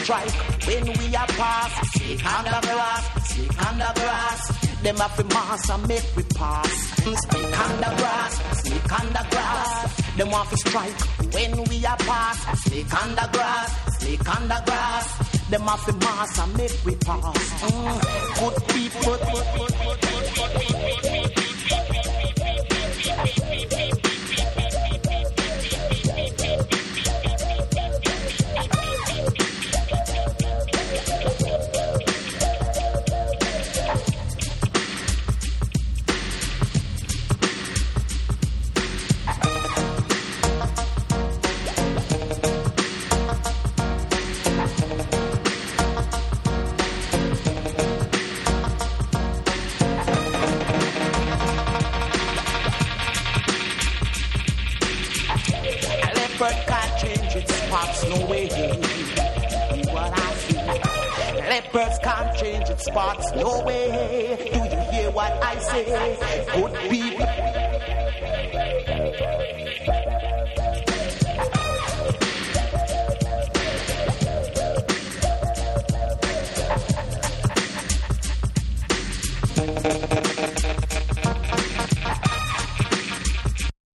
strike when we are pass. Snake on the grass, snake on the grass. Them have to mass and make we pass. Snake on the grass, snake on the grass. Them want to strike when we are pass. Snake on the grass, snake on the grass. Them have to mass and make we pass. Good people. Leopards can't change its spots, no way. Do you hear what I say? Good people.